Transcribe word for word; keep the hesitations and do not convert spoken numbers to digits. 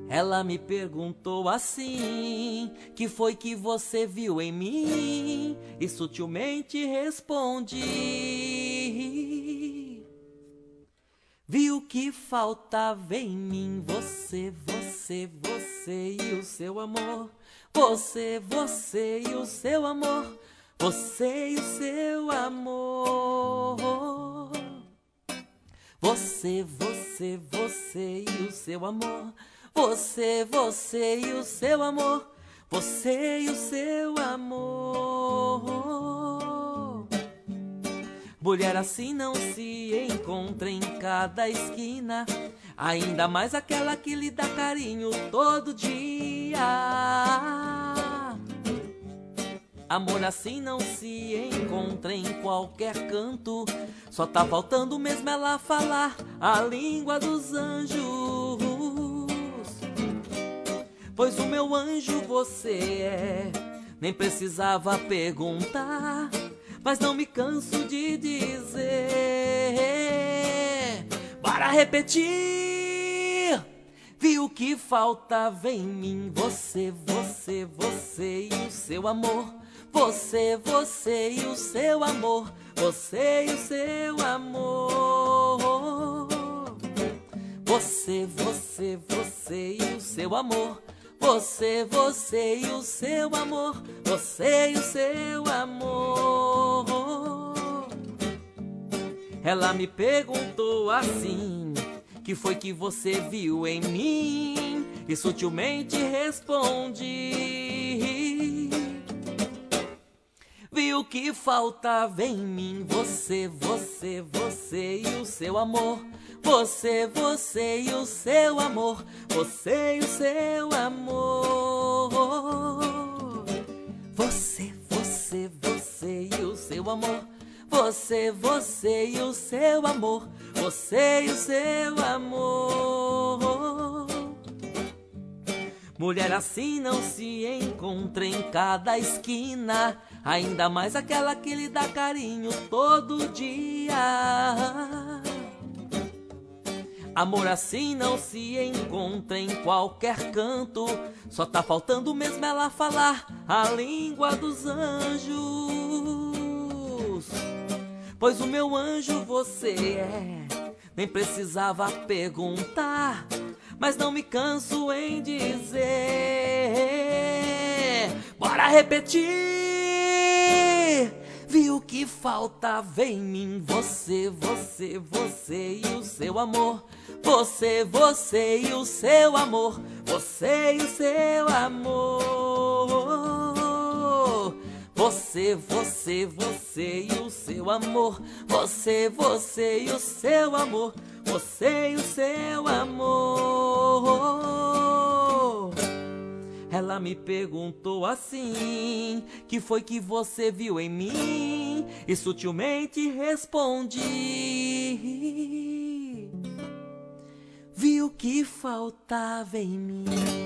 Ela me perguntou assim: que foi que você viu em mim? E sutilmente respondi: vi o que faltava em mim. Você, você, você e o seu amor. Você, você e o seu amor. Você e o seu amor. Você, você, você e o seu amor. Você, você e o seu amor. Você e o seu amor. Mulher assim não se encontra em cada esquina, ainda mais aquela que lhe dá carinho todo dia. Amor assim não se encontra em qualquer canto, só tá faltando mesmo ela falar a língua dos anjos. Pois o meu anjo você é, nem precisava perguntar, mas não me canso de dizer. Bora repetir! Vi o que faltava em mim. Você, você, você e o seu amor. Você, você e o seu amor. Você e o seu amor. Você, você, você e o seu amor. Você, você e o seu amor. Você e o seu amor. Ela me perguntou assim: que foi que você viu em mim? E sutilmente respondi: vi o que faltava em mim. Você, você, você e o seu amor. Você, você e o seu amor. Você e o seu amor. Você, você, você e o seu amor. Você, você e o seu amor. Você e o seu amor. Mulher assim não se encontra em cada esquina, ainda mais aquela que lhe dá carinho todo dia. Amor assim não se encontra em qualquer canto, só tá faltando mesmo ela falar a língua dos anjos. Pois o meu anjo você é, nem precisava perguntar, mas não me canso em dizer. Bora repetir! Vi o que faltava em mim. Você, você, você e o seu amor. Você, você e o seu amor. Você e o seu amor. Você, você, você e o seu amor. Você, você e o seu amor. Você e o seu amor. Ela me perguntou assim: que foi que você viu em mim? E sutilmente respondi: vi o que faltava em mim.